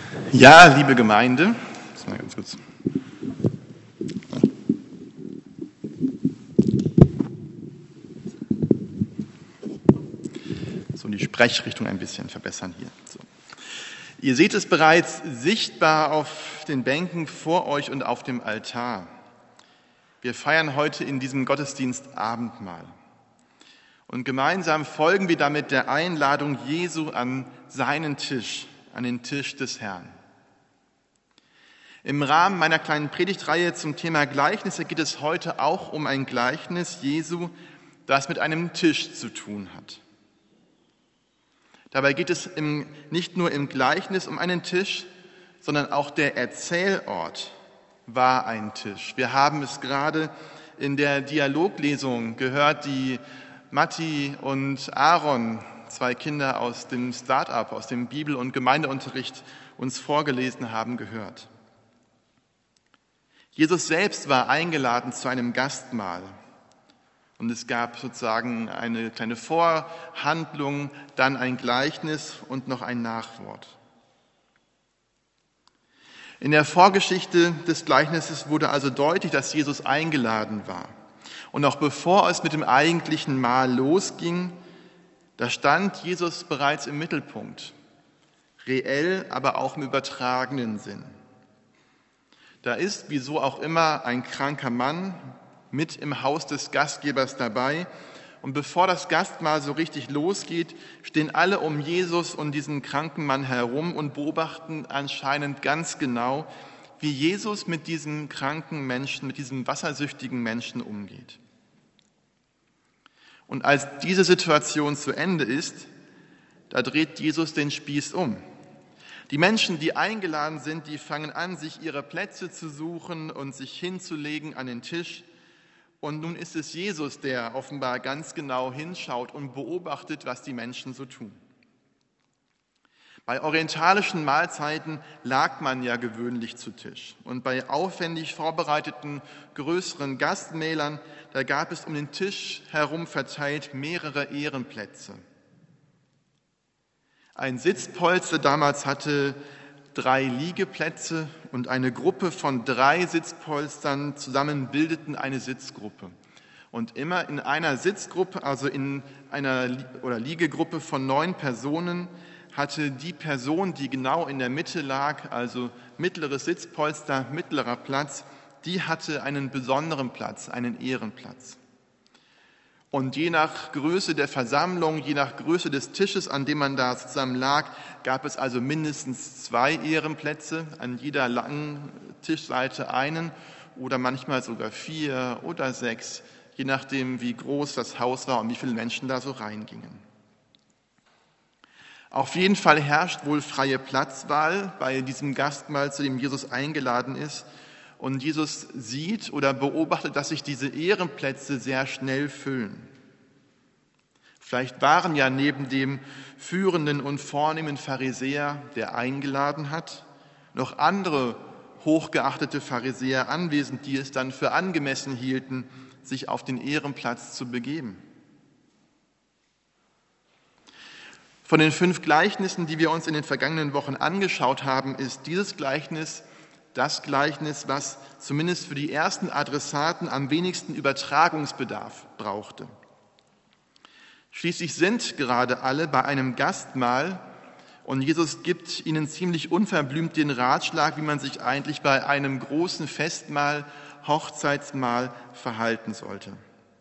Ja, liebe Gemeinde, das mal ganz kurz. So, die Sprechrichtung ein bisschen verbessern hier. So. Ihr seht es bereits sichtbar auf den Bänken vor euch und auf dem Altar. Wir feiern heute in diesem Gottesdienst Abendmahl. Und gemeinsam folgen wir damit der Einladung Jesu an seinen Tisch, an den Tisch des Herrn. Im Rahmen meiner kleinen Predigtreihe zum Thema Gleichnisse geht es heute auch um ein Gleichnis Jesu, das mit einem Tisch zu tun hat. Dabei geht es nicht nur im Gleichnis um einen Tisch, sondern auch der Erzählort war ein Tisch. Wir haben es gerade in der Dialoglesung gehört, die Matti und Aaron, zwei Kinder aus dem Start-up, aus dem Bibel- und Gemeindeunterricht, uns vorgelesen haben, gehört. Jesus selbst war eingeladen zu einem Gastmahl. Und es gab sozusagen eine kleine Vorhandlung, dann ein Gleichnis und noch ein Nachwort. In der Vorgeschichte des Gleichnisses wurde also deutlich, dass Jesus eingeladen war. Und auch bevor es mit dem eigentlichen Mahl losging, da stand Jesus bereits im Mittelpunkt, reell, aber auch im übertragenen Sinn. Da ist, wieso auch immer, ein kranker Mann mit im Haus des Gastgebers dabei. Und bevor das Gastmahl so richtig losgeht, stehen alle um Jesus und diesen kranken Mann herum und beobachten anscheinend ganz genau, wie Jesus mit diesem kranken Menschen, mit diesem wassersüchtigen Menschen umgeht. Und als diese Situation zu Ende ist, da dreht Jesus den Spieß um. Die Menschen, die eingeladen sind, die fangen an, sich ihre Plätze zu suchen und sich hinzulegen an den Tisch. Und nun ist es Jesus, der offenbar ganz genau hinschaut und beobachtet, was die Menschen so tun. Bei orientalischen Mahlzeiten lag man ja gewöhnlich zu Tisch. Und bei aufwendig vorbereiteten größeren Gastmählern, da gab es um den Tisch herum verteilt mehrere Ehrenplätze. Ein Sitzpolster damals hatte 3 Liegeplätze und eine Gruppe von 3 Sitzpolstern zusammen bildeten eine Sitzgruppe. Und immer in einer Sitzgruppe, also in einer Liegegruppe von 9 Personen, hatte die Person, die genau in der Mitte lag, also mittleres Sitzpolster, mittlerer Platz, die hatte einen besonderen Platz, einen Ehrenplatz. Und je nach Größe der Versammlung, je nach Größe des Tisches, an dem man da zusammen lag, gab es also mindestens 2 Ehrenplätze, an jeder langen Tischseite einen oder manchmal sogar 4 oder 6, je nachdem, wie groß das Haus war und wie viele Menschen da so reingingen. Auf jeden Fall herrscht wohl freie Platzwahl bei diesem Gastmahl, zu dem Jesus eingeladen ist. Und Jesus sieht oder beobachtet, dass sich diese Ehrenplätze sehr schnell füllen. Vielleicht waren ja neben dem führenden und vornehmen Pharisäer, der eingeladen hat, noch andere hochgeachtete Pharisäer anwesend, die es dann für angemessen hielten, sich auf den Ehrenplatz zu begeben. Von den 5 Gleichnissen, die wir uns in den vergangenen Wochen angeschaut haben, ist dieses Gleichnis das Gleichnis, was zumindest für die ersten Adressaten am wenigsten Übertragungsbedarf brauchte. Schließlich sind gerade alle bei einem Gastmahl und Jesus gibt ihnen ziemlich unverblümt den Ratschlag, wie man sich eigentlich bei einem großen Festmahl, Hochzeitsmahl verhalten sollte.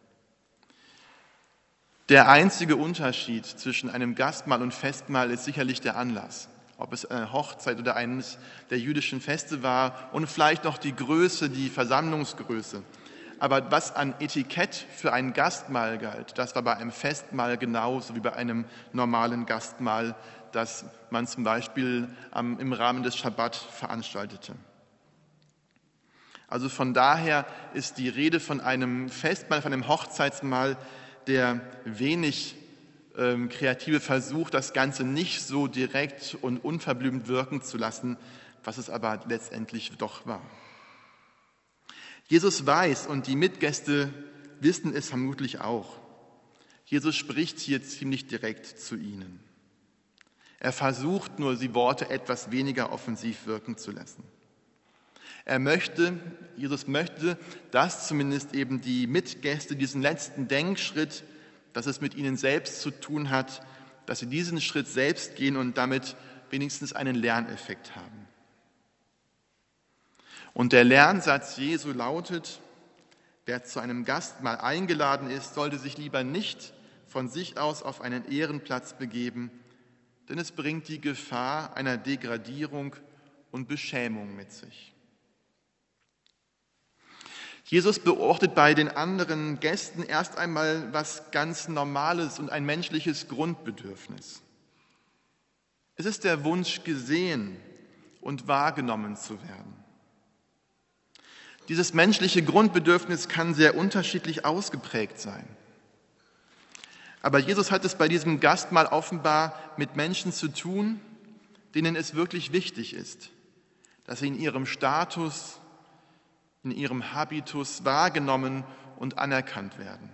Der einzige Unterschied zwischen einem Gastmahl und Festmahl ist sicherlich der Anlass. Ob es eine Hochzeit oder eines der jüdischen Feste war und vielleicht noch die Größe, die Versammlungsgröße. Aber was an Etikett für ein Gastmahl galt, das war bei einem Festmahl genauso wie bei einem normalen Gastmahl, das man zum Beispiel im Rahmen des Schabbat veranstaltete. Also von daher ist die Rede von einem Festmahl, von einem Hochzeitsmahl, der wenig kreative Versuch, das Ganze nicht so direkt und unverblümt wirken zu lassen, was es aber letztendlich doch war. Jesus weiß und die Mitgäste wissen es vermutlich auch. Jesus spricht hier ziemlich direkt zu ihnen. Er versucht nur, die Worte etwas weniger offensiv wirken zu lassen. Jesus möchte, dass zumindest eben die Mitgäste diesen letzten Denkschritt, dass es mit ihnen selbst zu tun hat, dass sie diesen Schritt selbst gehen und damit wenigstens einen Lerneffekt haben. Und der Lernsatz Jesu lautet: Wer zu einem Gastmahl eingeladen ist, sollte sich lieber nicht von sich aus auf einen Ehrenplatz begeben, denn es bringt die Gefahr einer Degradierung und Beschämung mit sich. Jesus beobachtet bei den anderen Gästen erst einmal was ganz Normales und ein menschliches Grundbedürfnis. Es ist der Wunsch, gesehen und wahrgenommen zu werden. Dieses menschliche Grundbedürfnis kann sehr unterschiedlich ausgeprägt sein. Aber Jesus hat es bei diesem Gastmahl offenbar mit Menschen zu tun, denen es wirklich wichtig ist, dass sie in ihrem Status, in ihrem Habitus wahrgenommen und anerkannt werden.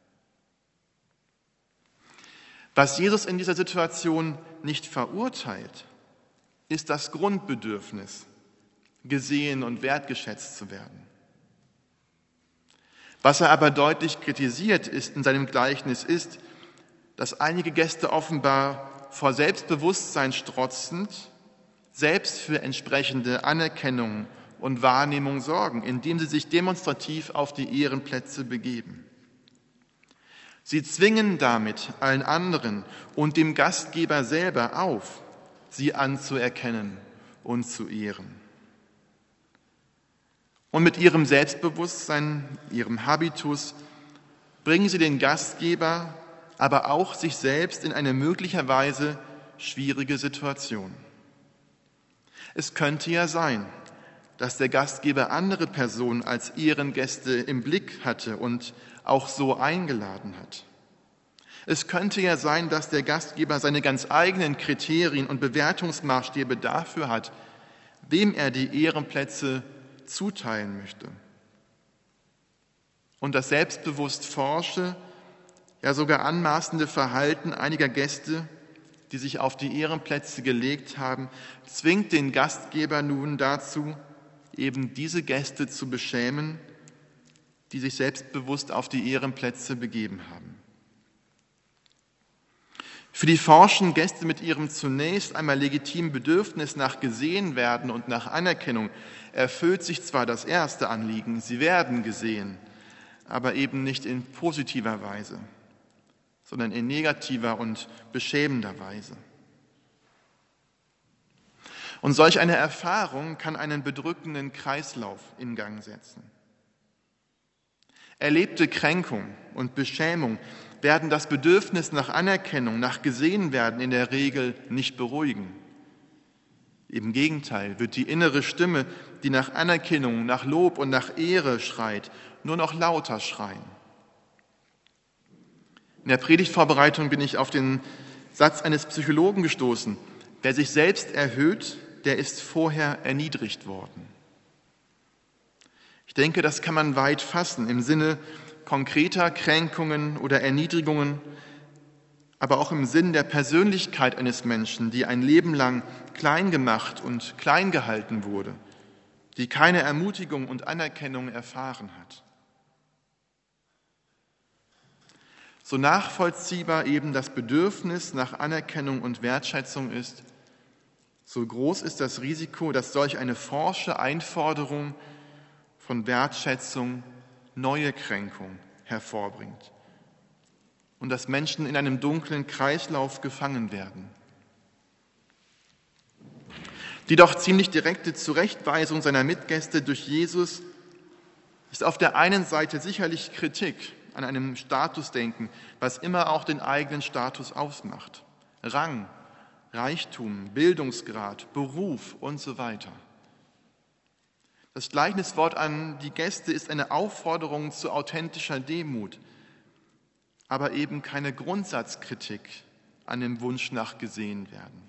Was Jesus in dieser Situation nicht verurteilt, ist das Grundbedürfnis, gesehen und wertgeschätzt zu werden. Was er aber deutlich kritisiert ist in seinem Gleichnis ist, dass einige Gäste offenbar vor Selbstbewusstsein strotzend selbst für entsprechende Anerkennung und Wahrnehmung sorgen, indem sie sich demonstrativ auf die Ehrenplätze begeben. Sie zwingen damit allen anderen und dem Gastgeber selber auf, sie anzuerkennen und zu ehren. Und mit ihrem Selbstbewusstsein, ihrem Habitus, bringen sie den Gastgeber, aber auch sich selbst in eine möglicherweise schwierige Situation. Es könnte ja sein, dass der Gastgeber andere Personen als Ehrengäste im Blick hatte und auch so eingeladen hat. Es könnte ja sein, dass der Gastgeber seine ganz eigenen Kriterien und Bewertungsmaßstäbe dafür hat, wem er die Ehrenplätze zuteilen möchte. Und das selbstbewusst forsche, ja sogar anmaßende Verhalten einiger Gäste, die sich auf die Ehrenplätze gelegt haben, zwingt den Gastgeber nun dazu, eben diese Gäste zu beschämen, die sich selbstbewusst auf die Ehrenplätze begeben haben. Für die forschen Gäste mit ihrem zunächst einmal legitimen Bedürfnis nach gesehen werden und nach Anerkennung erfüllt sich zwar das erste Anliegen, sie werden gesehen, aber eben nicht in positiver Weise, sondern in negativer und beschämender Weise. Und solch eine Erfahrung kann einen bedrückenden Kreislauf in Gang setzen. Erlebte Kränkung und Beschämung werden das Bedürfnis nach Anerkennung, nach Gesehenwerden in der Regel nicht beruhigen. Im Gegenteil wird die innere Stimme, die nach Anerkennung, nach Lob und nach Ehre schreit, nur noch lauter schreien. In der Predigtvorbereitung bin ich auf den Satz eines Psychologen gestoßen: Wer sich selbst erhöht, der ist vorher erniedrigt worden. Ich denke, das kann man weit fassen im Sinne konkreter Kränkungen oder Erniedrigungen, aber auch im Sinn der Persönlichkeit eines Menschen, die ein Leben lang klein gemacht und klein gehalten wurde, die keine Ermutigung und Anerkennung erfahren hat. So nachvollziehbar eben das Bedürfnis nach Anerkennung und Wertschätzung ist, so groß ist das Risiko, dass solch eine forsche Einforderung von Wertschätzung neue Kränkung hervorbringt und dass Menschen in einem dunklen Kreislauf gefangen werden. Die doch ziemlich direkte Zurechtweisung seiner Mitgäste durch Jesus ist auf der einen Seite sicherlich Kritik an einem Statusdenken, was immer auch den eigenen Status ausmacht. Rang, Reichtum, Bildungsgrad, Beruf und so weiter. Das Gleichniswort an die Gäste ist eine Aufforderung zu authentischer Demut, aber eben keine Grundsatzkritik an dem Wunsch nach gesehen werden.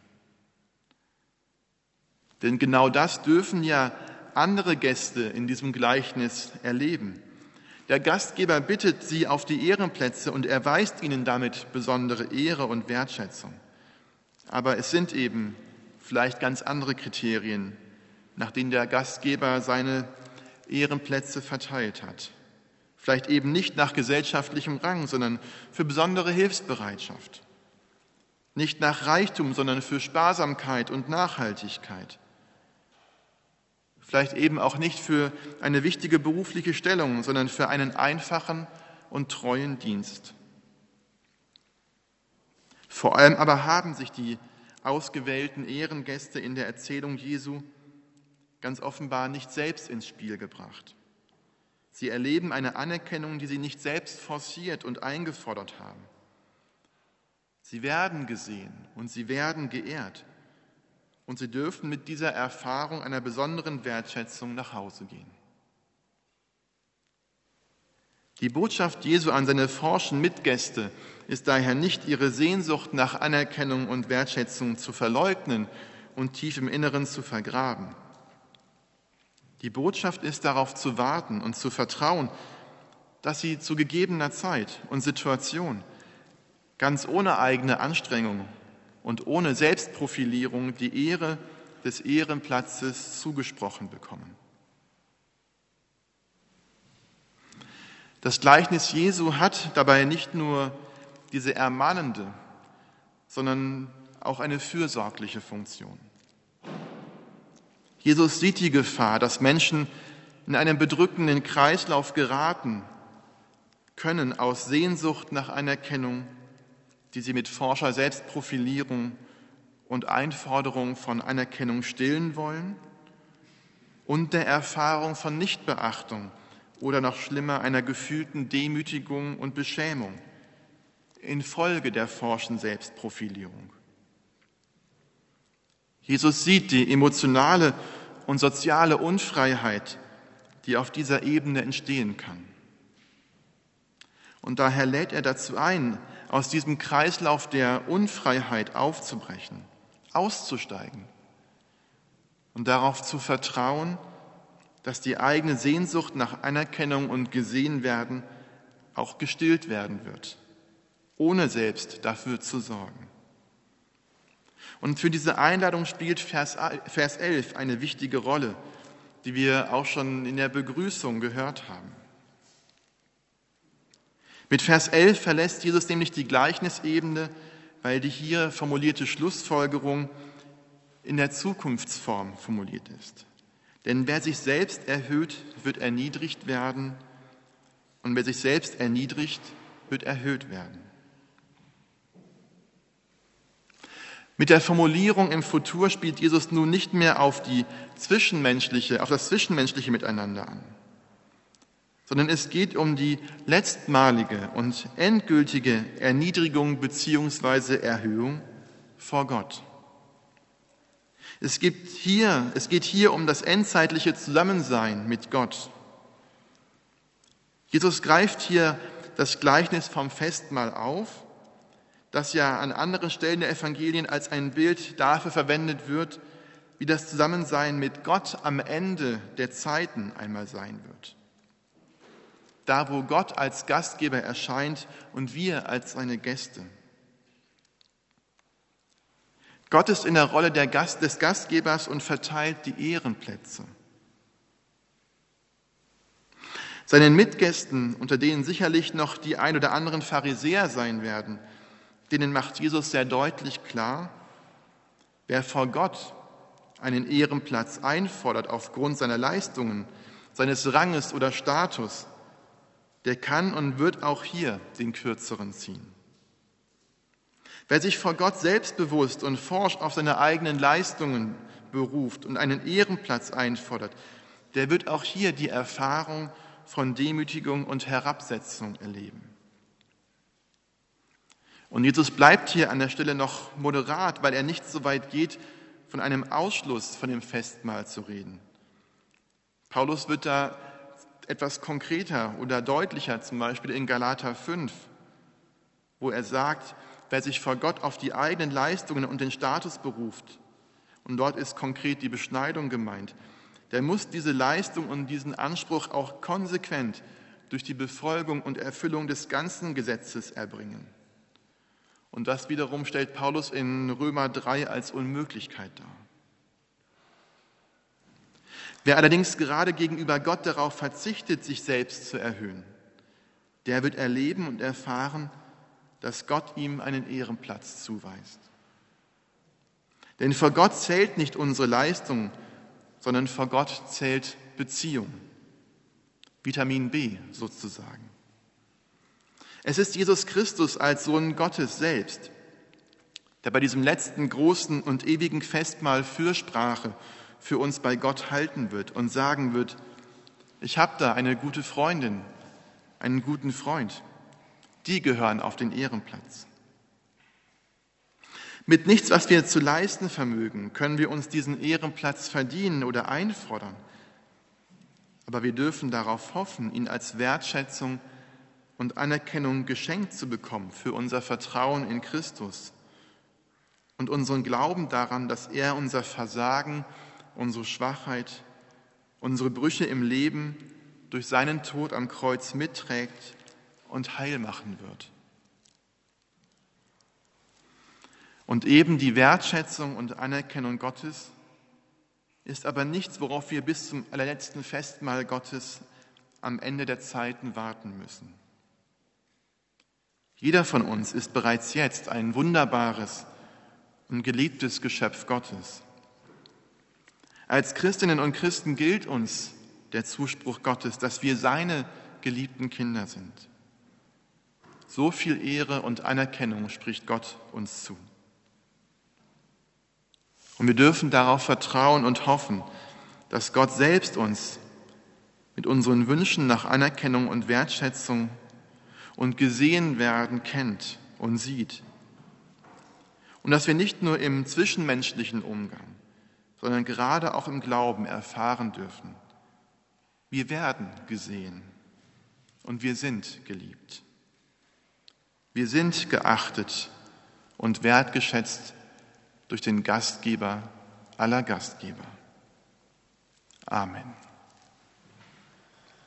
Denn genau das dürfen ja andere Gäste in diesem Gleichnis erleben. Der Gastgeber bittet sie auf die Ehrenplätze und erweist ihnen damit besondere Ehre und Wertschätzung. aber es sind eben vielleicht ganz andere Kriterien, nach denen der Gastgeber seine Ehrenplätze verteilt hat. Vielleicht eben nicht nach gesellschaftlichem Rang, sondern für besondere Hilfsbereitschaft. Nicht nach Reichtum, sondern für Sparsamkeit und Nachhaltigkeit. Vielleicht eben auch nicht für eine wichtige berufliche Stellung, sondern für einen einfachen und treuen Dienst. Vor allem aber haben sich die ausgewählten Ehrengäste in der Erzählung Jesu ganz offenbar nicht selbst ins Spiel gebracht. Sie erleben eine Anerkennung, die sie nicht selbst forciert und eingefordert haben. Sie werden gesehen und sie werden geehrt. Und sie dürfen mit dieser Erfahrung einer besonderen Wertschätzung nach Hause gehen. Die Botschaft Jesu an seine forschen Mitgäste ist daher nicht, ihre Sehnsucht nach Anerkennung und Wertschätzung zu verleugnen und tief im Inneren zu vergraben. Die Botschaft ist, darauf zu warten und zu vertrauen, dass sie zu gegebener Zeit und Situation ganz ohne eigene Anstrengung und ohne Selbstprofilierung die Ehre des Ehrenplatzes zugesprochen bekommen. Das Gleichnis Jesu hat dabei nicht nur diese ermahnende, sondern auch eine fürsorgliche Funktion. Jesus sieht die Gefahr, dass Menschen in einen bedrückenden Kreislauf geraten können aus Sehnsucht nach Anerkennung, die sie mit forscher Selbstprofilierung und Einforderung von Anerkennung stillen wollen, und der Erfahrung von Nichtbeachtung oder noch schlimmer einer gefühlten Demütigung und Beschämung infolge der forschen Selbstprofilierung. Jesus sieht die emotionale und soziale Unfreiheit, die auf dieser Ebene entstehen kann. Und daher lädt er dazu ein, aus diesem Kreislauf der Unfreiheit aufzubrechen, auszusteigen und darauf zu vertrauen, dass die eigene Sehnsucht nach Anerkennung und Gesehenwerden auch gestillt werden wird, ohne selbst dafür zu sorgen. Und für diese Einladung spielt Vers 11 eine wichtige Rolle, die wir auch schon in der Begrüßung gehört haben. Mit Vers 11 verlässt Jesus nämlich die Gleichnisebene, weil die hier formulierte Schlussfolgerung in der Zukunftsform formuliert ist. Denn wer sich selbst erhöht, wird erniedrigt werden, und wer sich selbst erniedrigt, wird erhöht werden. Mit der Formulierung im Futur spielt Jesus nun nicht mehr auf das zwischenmenschliche Miteinander an, sondern es geht um die letztmalige und endgültige Erniedrigung bzw. Erhöhung vor Gott. Es geht hier um das endzeitliche Zusammensein mit Gott. Jesus greift hier das Gleichnis vom Festmahl auf, das ja an anderen Stellen der Evangelien als ein Bild dafür verwendet wird, wie das Zusammensein mit Gott am Ende der Zeiten einmal sein wird. Da, wo Gott als Gastgeber erscheint und wir als seine Gäste. Gott ist in der Rolle des Gastgebers und verteilt die Ehrenplätze. Seinen Mitgästen, unter denen sicherlich noch die ein oder anderen Pharisäer sein werden, denen macht Jesus sehr deutlich klar, wer vor Gott einen Ehrenplatz einfordert aufgrund seiner Leistungen, seines Ranges oder Status, der kann und wird auch hier den Kürzeren ziehen. Wer sich vor Gott selbstbewusst und forsch auf seine eigenen Leistungen beruft und einen Ehrenplatz einfordert, der wird auch hier die Erfahrung von Demütigung und Herabsetzung erleben. Und Jesus bleibt hier an der Stelle noch moderat, weil er nicht so weit geht, von einem Ausschluss von dem Festmahl zu reden. Paulus wird da etwas konkreter oder deutlicher, zum Beispiel in Galater 5, wo er sagt, wer sich vor Gott auf die eigenen Leistungen und den Status beruft, und dort ist konkret die Beschneidung gemeint, der muss diese Leistung und diesen Anspruch auch konsequent durch die Befolgung und Erfüllung des ganzen Gesetzes erbringen. Und das wiederum stellt Paulus in Römer 3 als Unmöglichkeit dar. Wer allerdings gerade gegenüber Gott darauf verzichtet, sich selbst zu erhöhen, der wird erleben und erfahren, dass Gott ihm einen Ehrenplatz zuweist. Denn vor Gott zählt nicht unsere Leistung, sondern vor Gott zählt Beziehung. Vitamin B sozusagen. Es ist Jesus Christus als Sohn Gottes selbst, der bei diesem letzten großen und ewigen Festmahl Fürsprache für uns bei Gott halten wird und sagen wird, ich habe da eine gute Freundin, einen guten Freund. Die gehören auf den Ehrenplatz. Mit nichts, was wir zu leisten vermögen, können wir uns diesen Ehrenplatz verdienen oder einfordern. Aber wir dürfen darauf hoffen, ihn als Wertschätzung und Anerkennung geschenkt zu bekommen für unser Vertrauen in Christus und unseren Glauben daran, dass er unser Versagen, unsere Schwachheit, unsere Brüche im Leben durch seinen Tod am Kreuz mitträgt und heil machen wird. Und eben die Wertschätzung und Anerkennung Gottes ist aber nichts, worauf wir bis zum allerletzten Festmahl Gottes am Ende der Zeiten warten müssen. Jeder von uns ist bereits jetzt ein wunderbares und geliebtes Geschöpf Gottes. Als Christinnen und Christen gilt uns der Zuspruch Gottes, dass wir seine geliebten Kinder sind. So viel Ehre und Anerkennung spricht Gott uns zu. Und wir dürfen darauf vertrauen und hoffen, dass Gott selbst uns mit unseren Wünschen nach Anerkennung und Wertschätzung und gesehen werden kennt und sieht. Und dass wir nicht nur im zwischenmenschlichen Umgang, sondern gerade auch im Glauben erfahren dürfen, wir werden gesehen und wir sind geliebt. Wir sind geachtet und wertgeschätzt durch den Gastgeber aller Gastgeber. Amen.